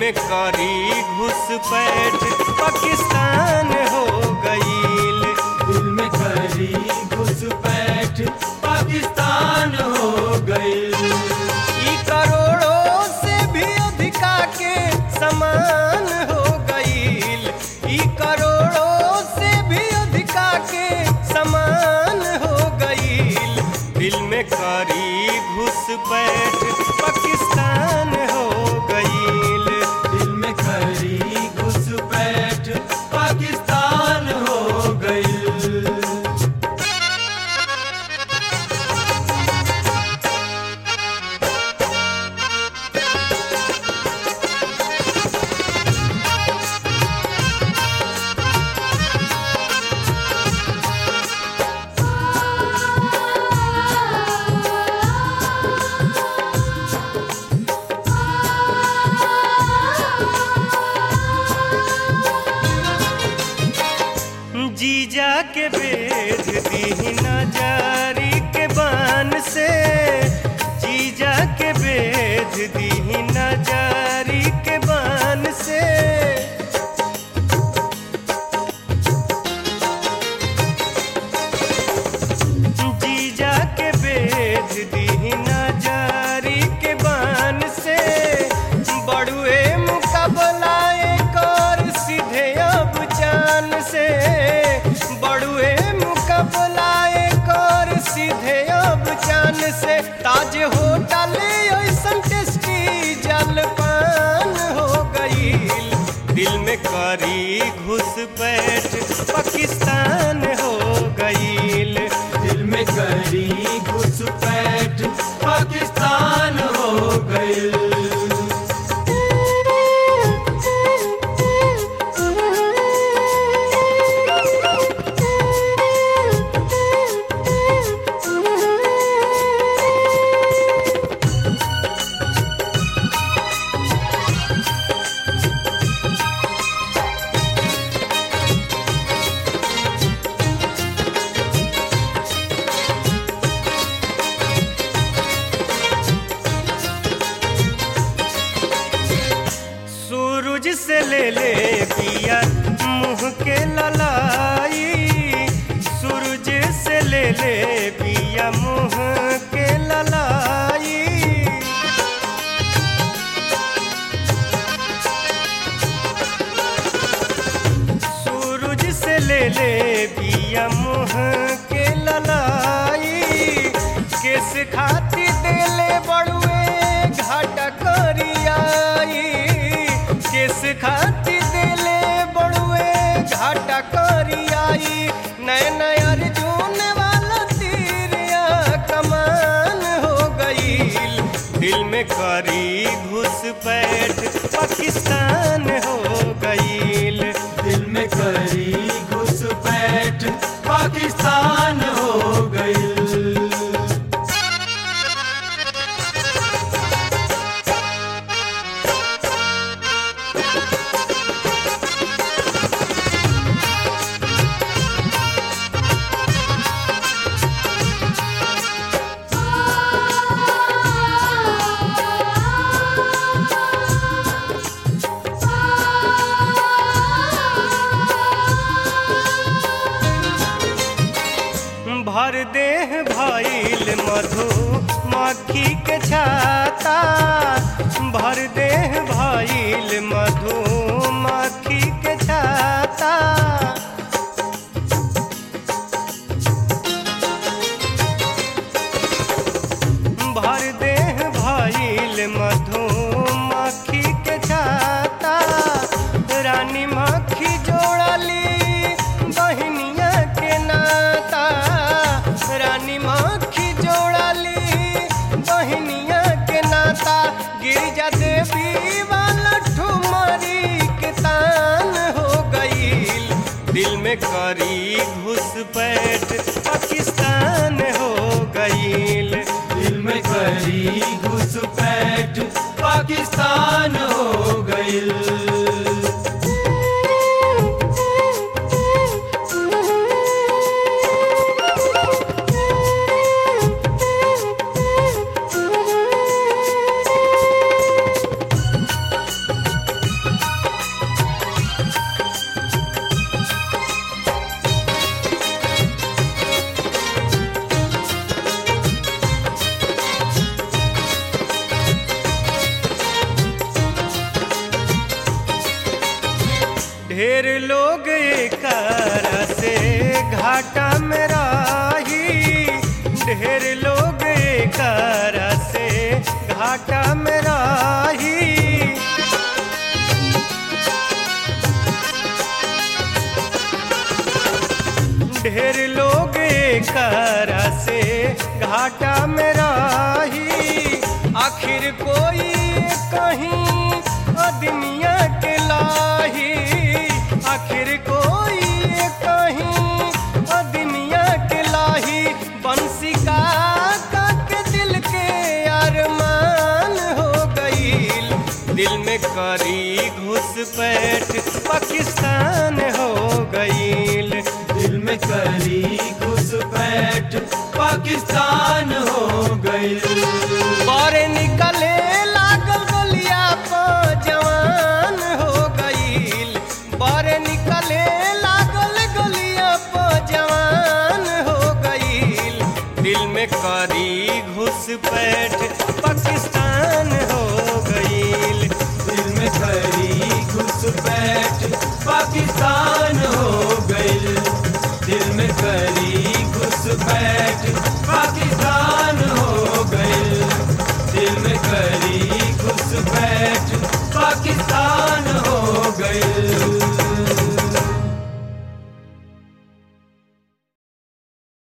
में करी घुसपैठ पाकिस्तान हो गईल। दिल में करी घुसपैठ पाकिस्तान हो गईल। ई करोड़ों से भी अधिका के समान हो गईल। ई करोड़ों से भी अधिका के समान हो गईल। दिल में करी घुसपैठ पाकिस्तान हो गईल। दिल में करी घुसपैठ पाकिस्तान हो गईल। जीजा के बेच दी नजारी के बान से। जीजा के बेच दी नजारी के बान से। जीजा के बेच दी नजारी के बान से। बड़ुए मुकाबला एक और सीधे अब जान से। बड़ुए मुकाबला एक और सीधे अब जान से। ताज होटल ऐसन टेस्टी जलपान हो गईल। दिल में करी घुसपैठ पाकिस्तान हो गईल। दिल में करी घुसपैठ पाकिस्तान हो गईल। सूरज से ले पिया मुँह के ललाई। सूरज से ले पिया मुँह के ललाई। सूरज से ले पिया मुँह के ललाई। केस खाती देले बड़ुए घाटा करियाई। केस खाती देले बड़ुए घाटा करियाई। नैन अर्जुन वाला तीरिया कमान हो गईल। दिल में करी घुसपैठ पाकिस्तान हो गईल। दिल में करी घुसपैठ पाकिस्तान हो गईल। भर देह भइल मधु मक्खी के छाता। भर देह भइल मधु मक्खी के छाता। भर देह भइल मधु मक्खी के छाता। रानी मक्खी जोड़ली बहनिया के नाता। रानी मक्खी जोड़ली बहनिया के नाता। गिरिजा देवी वाला ठुमरी के तान हो गईल। दिल में करी घुसपैठ पाकिस्तान हो गईल। दिल में करी घुसपैठ पाकिस्तान हो गईल। ढेर लोग एकरा से घाटा में राही, ढेर लोग एकरा से घाटा में राही। ढेर लोग एकरा से घाटा में राही। आखिर कोई कहीं दुनिया के लाही, आखिर कोई कहीं दुनिया के लाही। बंसी काका के दिल के अरमान हो गईल, दिल में करी घुसपैठ पाकिस्तान हो गईल। दिल में करी घुसपैठ पाकिस्तान हो गईल। बारे निकले लागल गलिया पर जवान हो गईल, बारे निकले लागल गलिया पर जवान हो गईल। दिल में करी घुसपैठ पाकिस्तान हो गईल। दिल में करी घुसपैठ पाकिस्तान हो गईल। दिल में करी घुसपैठ पाकिस्तान हो गईल। दिल में करी घुसपैठ